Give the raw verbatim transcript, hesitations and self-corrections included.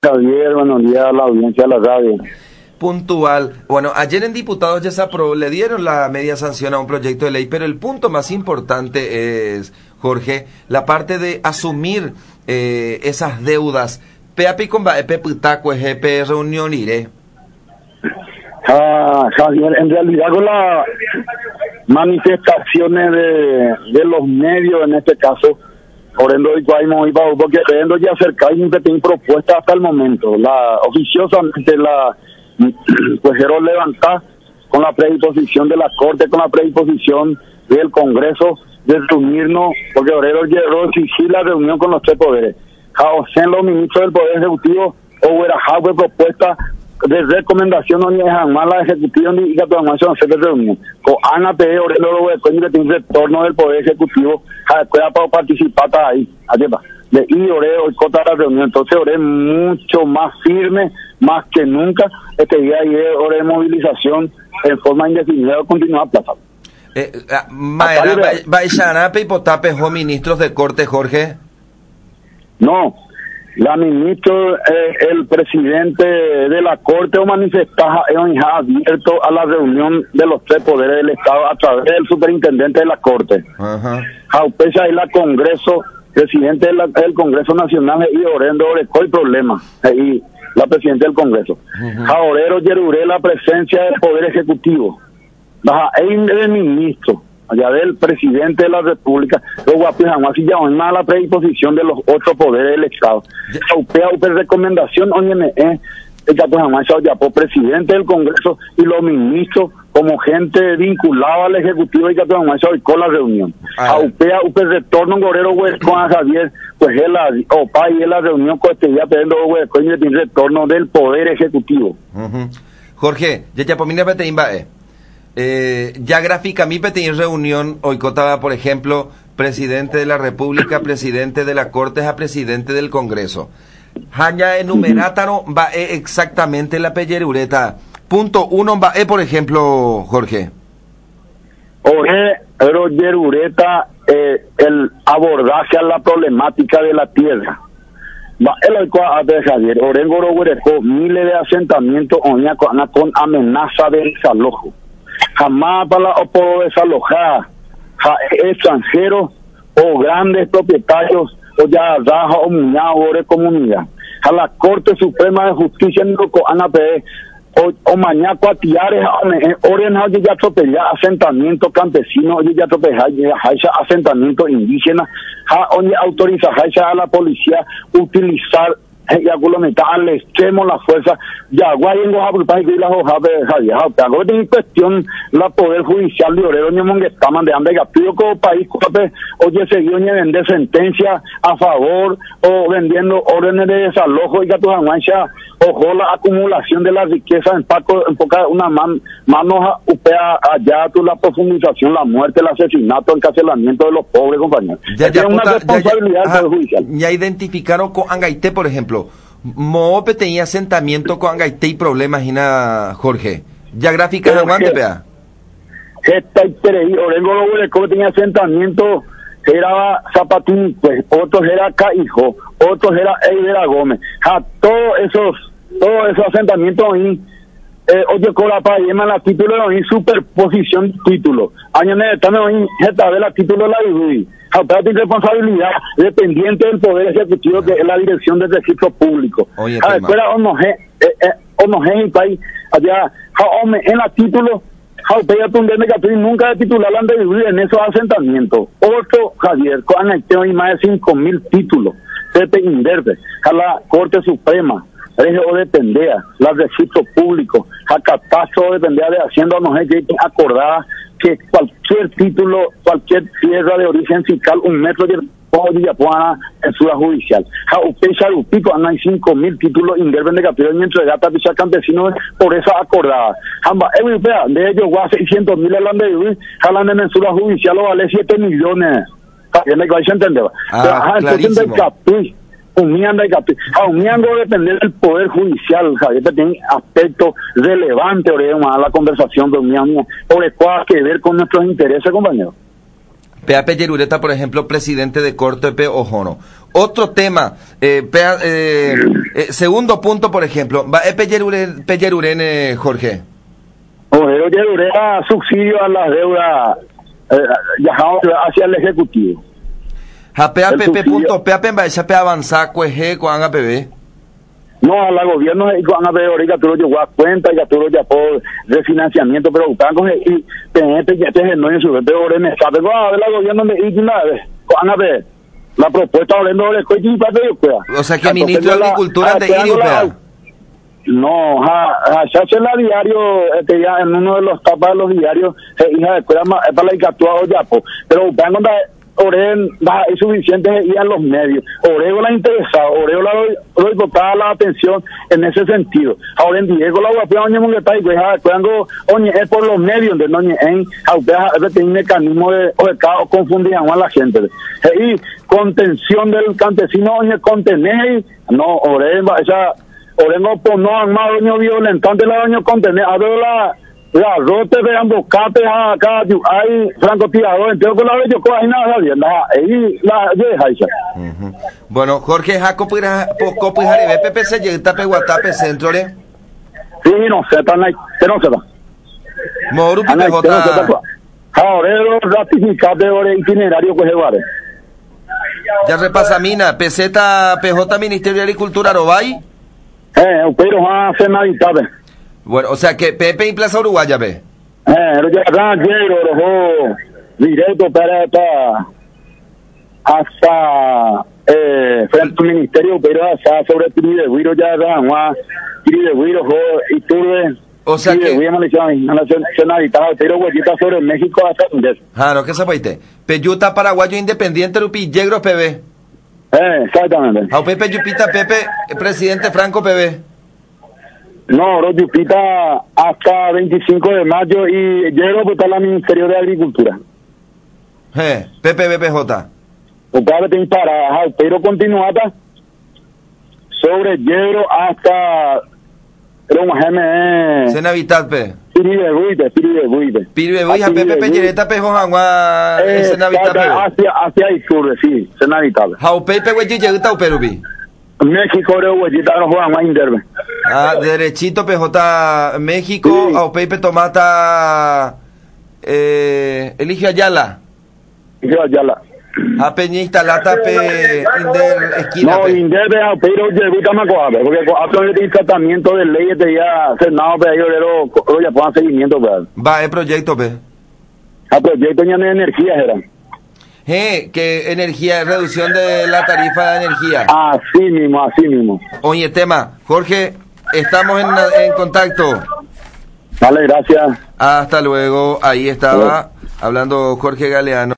Javier, buenos días a la audiencia de la radio. Puntual. Bueno, ayer en Diputados ya se aprobó, le dieron la media sanción a un proyecto de ley, pero el punto más importante es, Jorge, la parte de asumir eh, esas deudas. Peapi con Baepe Putaco, G P reunión iré. Ah, Javier, en realidad con las manifestaciones de, de los medios, en este caso, por ende, porque endo ya acerca y nunca tiene propuesta hasta el momento. La oficiosamente la pues quiero levantar con la predisposición de la Corte, con la predisposición del Congreso de reunirnos, porque Obrero llegó exigir la reunión con los tres poderes. Jausen los ministros del Poder Ejecutivo o era Jauve propuesta de recomendación no ni jamás la ejecutiva ni que tomamos no se reunión. Con Ana P. Obrero de que tiene retorno del Poder Ejecutivo, para participar ahí. Allí va. De y Oreo y Cota la reunión, entonces Oré mucho más firme, más que nunca, este día y Oré movilización en forma indefinida continuar aplazado. Eh, Maera, Baixanape y Potape, ministros de Corte, Jorge. No, la ministra, eh, el presidente de la Corte o manifestaba ha abierto a la reunión de los tres poderes del Estado a través del superintendente de la Corte. Ajá. Jaupesa y la Congreso, presidente del, del Congreso Nacional y Orendo Oreco el problema, y la presidenta del Congreso. Uh-huh. Jaorero Yeruré la presencia del Poder Ejecutivo. Baja el ministro, allá del presidente de la República, los guapos jamás y ya más la predisposición de los otros poderes del Estado. Jaupea upe recomendación, oye, eh, el gato jamás ya por presidente del Congreso y los ministros como gente vinculada al Ejecutivo y gato jamás hoy con la reunión. Jaupea upe retorno Gorero Huesco a Javier, pues él la opa y él la reunión con este día pidiendo Huesco y tiene retorno del Poder Ejecutivo. Uh-huh. Jorge, ya ya por mí te invae. Eh, ya gráfica mi pequeña reunión hoy cotaba, por ejemplo, presidente de la República, presidente de la Corte a presidente del Congreso. Haña enumerátaro va e exactamente la pellerureta. Punto uno va e, por ejemplo, Jorge. Oje, pero yerureta eh, el abordaje a la problemática de la tierra. Va el alcohol de Javier, Orengoro Huereco, miles de asentamientos oña con, con amenaza de desalojo. Jamás para la opo desalojada, ja, extranjeros o grandes propietarios o ya raja o muña o de comunidad. A la Corte Suprema de Justicia en Ana P. o, o mañana cuatiares oren a ya atropellar asentamiento campesino, oye ya atropellar asentamiento indígena, ja oye autoriza a la policía utilizar y al extremo la fuerza ya guayen los agrupas y las hojas de Javier hago de cuestión la poder judicial de Orero Ñemón que está mandando pido como país oye seguido ni vender sentencia a favor o vendiendo órdenes de desalojo y que tu mancha ojo la acumulación de la riqueza en paco en poca una man, manos upea allá tu la profundización la muerte el asesinato el encarcelamiento de los pobres compañeros ya, ya, es una puta, responsabilidad ya, ya, ajá, judicial ya identificaron con Angaité por ejemplo Moope tenía asentamiento con Angaité y problemas, imagina Jorge. Ya gráficas de aguante, vea. Esta y Orengo Huereco tenía asentamiento, era Zapatín, pues, otros era Caijo, otros era Eidera Gómez. A todos esos, todos esos asentamientos ahí, eh, oye, con la payema la título ahí, superposición de título. Año de estamos ahí, esta vez la título de la I de responsabilidad dependiente del Poder Ejecutivo, que es la dirección del registro público. Oye, a ver, homogéneo país allá, en la título, nunca de titular la han de vivir en esos asentamientos. Otro, Javier, con y más de cinco mil títulos, Pepe Inverde, a la Corte Suprema, o dependía, la registro público, a catastro dependía de Hacienda, no sé qué acordada que cualquier título, cualquier tierra de origen fiscal, un metro de podría poner en su judicial. Ja, usted sabe, pico, hay cinco mil títulos inverben de capitán y entregata a campesinos por esa acordada. Jamba, europea, de ellos, guau, seiscientos mil hablan de vivir, jalan en su judicial, o vale siete millones. ¿Me vais a entender? Ah, clarísimo. Uniendo y uniendo depender del Poder Judicial, Javier, tiene aspectos relevantes a la conversación de unión, sobre cuál que ver con nuestros intereses, compañeros. Peape Yerureta, por ejemplo, presidente de Corte P. Ojono. Otro tema, eh, pea, eh, eh, segundo punto, por ejemplo, va a Pelleruren, Pelleruren eh, Jorge. Ojero Yerurena subsidio a las deudas eh, viajamos hacia el Ejecutivo. Japea pp punto pea pemba esa pe avanzar cueje con a pb. No, a la gobierno van a ver ahorita tú lo llevó a cuenta, ya tú lo llevó de financiamiento, pero están con y pendiente ya te no en su de ore me sabe no a ver la gobierno de y una vez van a ver la propuesta hablando de coche y parte de o sea que ministro de Agricultura de Irio. No, ya se la diario, este, ya en uno de los tapas de los diarios, eh, hija de escuela para la Icatúa o Yapo, pero van a Oren es suficiente ir a los medios. Orego la interesado, Orego la doy toda la atención en ese sentido. Ahora en Diego la guapia oñe mongueta y cuando oñe es por los medios de noñe en aupea tiene un mecanismo de o confundir a la gente. Y contención del campesino oñe contener, no, Oren esa Orengo pues no armado doño violentante la doño contener, a ver la la rote de ambos capes acá hay francotirador entero con la vez yo cojo nada bien ahí la deja esa. Bueno, Jorge Jaco puira poco pues haré P P C llegta pe Guatape centro le. Sí, no sé, tan ahí, no se va. Moru P J. Ahora ratificar de hora itinerario que se vale. Ya repasa mina, peseta P J Ministerio de Agricultura Robay. Eh, pero hace nadita. Bueno, o sea que Pepe y Plaza Uruguaya ve. Eh, lo ya quiero, rojo, directo para esta, hasta, eh, frente al ministerio, pero hasta sobre Tiri de Guiro, ya dan, Juan, Tiri de Guiro, y tuve, o sea que, pero huellita sobre México hasta donde. Ah, no, ¿qué se puede? Peyuta Paraguayo Independiente, Rupi, Yegro, P B. Eh, exactamente. A Pepe Yupita, Pepe, presidente Franco, P B. No, Rojupita hasta veinticinco de mayo y llego a votar al Ministerio de Agricultura. Eh, Pepe B P J. Usted tiene para, pero continuada sobre Yegro hasta un G M E. Senavitat, P. Piri de Buite, Piri de Buite. Piri de Buite, Pepe Pellereta, Pejo Jangua, Senavitat, hacia hacia el sur, sí, Senavitat. How Pepe Huechi llegó a Perubi. México, huellita, no juegan más interve. Ah, derechito P J México, sí. A Pepe Tomata eh, Eligio Ayala. Eligio Ayala. A Peñista Lata Pe Inder Esquina. No, Inder pero llegó a Macoabe, porque con el tratamiento de leyes de ya Senado, pero yo ya pongan seguimiento, ¿verdad? Va, el proyecto, Pe. El proyecto ya de energía era. Eh, que energía, reducción de la tarifa de energía. Así mismo, así mismo. Oye, tema, Jorge, estamos en, en contacto. Vale, gracias. Hasta luego, ahí estaba hablando Jorge Galeano.